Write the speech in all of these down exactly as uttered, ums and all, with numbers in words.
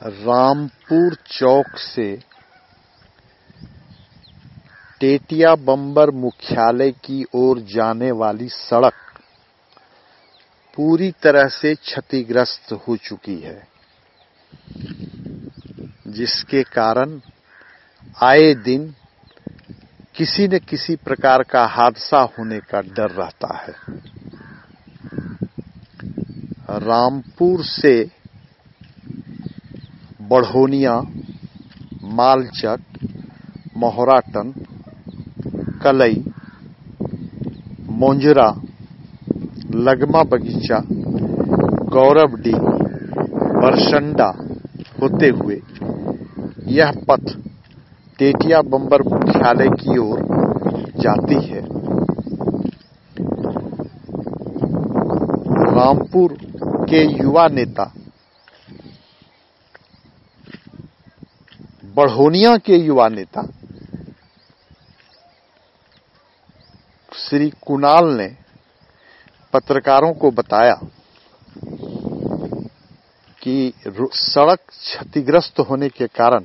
रामपुर चौक से टेटिया बम्बर मुख्यालय की ओर जाने वाली सड़क पूरी तरह से क्षतिग्रस्त हो चुकी है, जिसके कारण आए दिन किसी न किसी प्रकार का हादसा होने का डर रहता है। रामपुर से बढ़ोनिया, मालचक, मोहराटन, कलई, मोंजरा, लगमा बगीचा, गौरवडी, बरसंडा होते हुए यह पथ टेटिया बम्बर मुख्यालय की ओर जाती है। रामपुर के युवा नेता, बढ़ोनिया के युवा नेता श्री कुणाल ने पत्रकारों को बताया कि सड़क क्षतिग्रस्त होने के कारण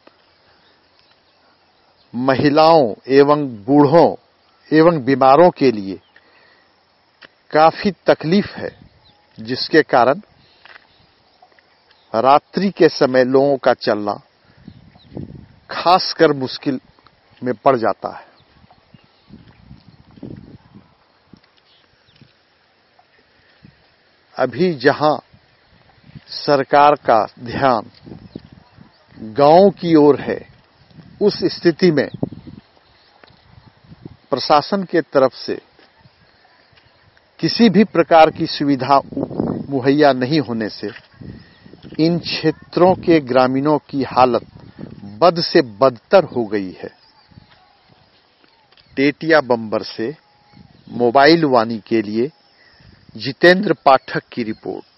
महिलाओं एवं बूढ़ों एवं बीमारों के लिए काफी तकलीफ है, जिसके कारण रात्रि के समय लोगों का चलना खासकर मुश्किल में पड़ जाता है। अभी जहां सरकार का ध्यान गांवों की ओर है, उस स्थिति में प्रशासन के तरफ से किसी भी प्रकार की सुविधा मुहैया नहीं होने से इन क्षेत्रों के ग्रामीणों की हालत बद से बदतर हो गई है। टेटिया बम्बर से मोबाइल वाणी के लिए जितेंद्र पाठक की रिपोर्ट।